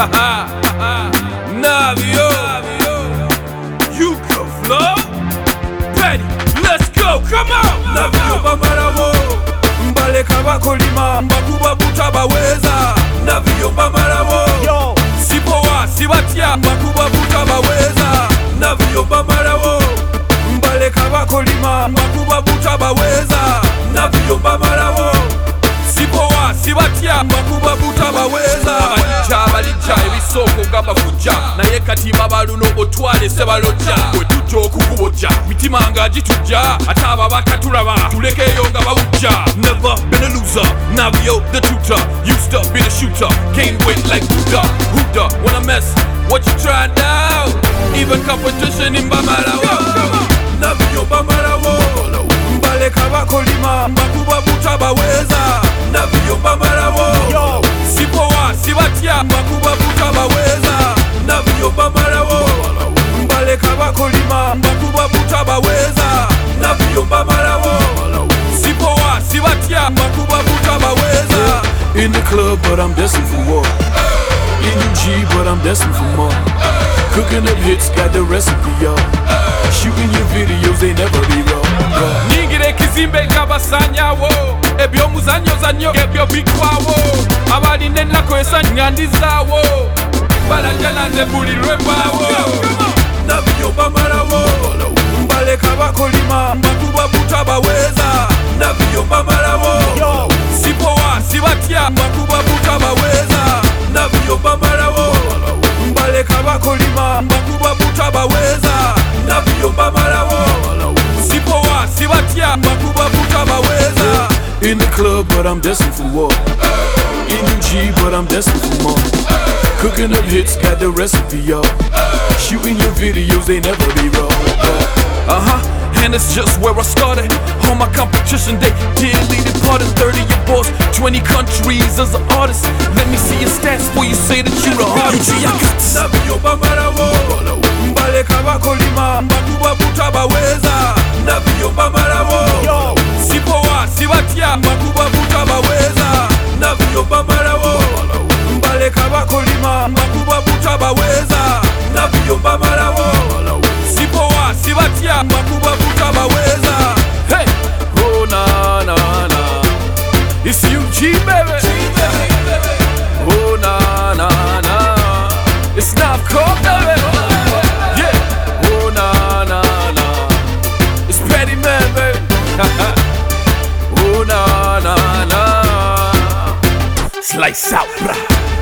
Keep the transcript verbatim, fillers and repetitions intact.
Navio, you can flow. Ready, let's go, come on. Navio bamarawo, mbale kabakolima, mbakuba butaba weza. Navio bamarawo, yo, sipowa, sibatia, mbakuba butaba weza. Navio bamarawo, mbale kabakolima, mbakuba butaba weza. Navio bamarawo, sipowa, sibatia, mbakuba butaba weza. Abalija, abalija, ebisoko gaba kujja. Naye kati babaluno otwale sebalojja. Bwe tujja okukubojja, mitima nga gitujja. Ate ababaka tulaba, tulekeyo nga bawujja. Never been a loser, Navio the tutor. Used to be the shooter, gained weight like Buddha. Huda, wanna mess, what you trying now? Even competition in Bamarawo. Navio Bamarawo, mbale kabakolima, mbakuba butaba weza. Navio Bamarawo, sipowa, sibatia, mbakuba butaba weza. Navio Bamarawo, mbale kabakolima, mbakuba butaba weza. Navio Bamarawo, sipowa, sibatia, mbakuba butaba weza. In the club, but I'm destined for war. In U G, but I'm destined for more. Cooking up hits, got the recipe, y'all. Shooting your videos, they never be wrong. Ningire kizimbe kabasanyawo, ebyo muzanyo zanyo ebyo bikwawo. Abali nenako esanyandizaawo, balajana ne buli lwebawo. Navio Bamarawo, mbale kabakolima, mbakuba butaba weza. Navio Bamarawo, sipowa, sibatia, mbakuba butaba weza. Navio Bamarawo, mbale kabakolima, mbakuba butaba weza. Navio Bamarawo, sipowa, sibatia, mbakuba butaba weza. In the club, but I'm destined for war. In U G, but I'm destined for more. Cooking up hits, got the recipe, y'all. Shooting your videos, they never be wrong. Uh-huh, and it's just where I started. On my competition day, dearly departed. Thirty your boss, twenty countries as an artist. Let me see your stats before you say that you the hardest. Navio Bamarawo, mbale kabakolima, mbakuba butaba weza. Navio Bamarawo, sipowa, sibatia, mbakuba butaba weza. Navio Bamarawo, mbale kabakolima, mbakuba butaba weza. Navio Bamarawo, sipowa, sibatia, mbakuba butaba weza. Hey, oh na na na, it's U G baby. Oh na na na, it's Navco baby. Yeah, oh na na na, it's Petty Man baby. Oh na na na, slice out, brah.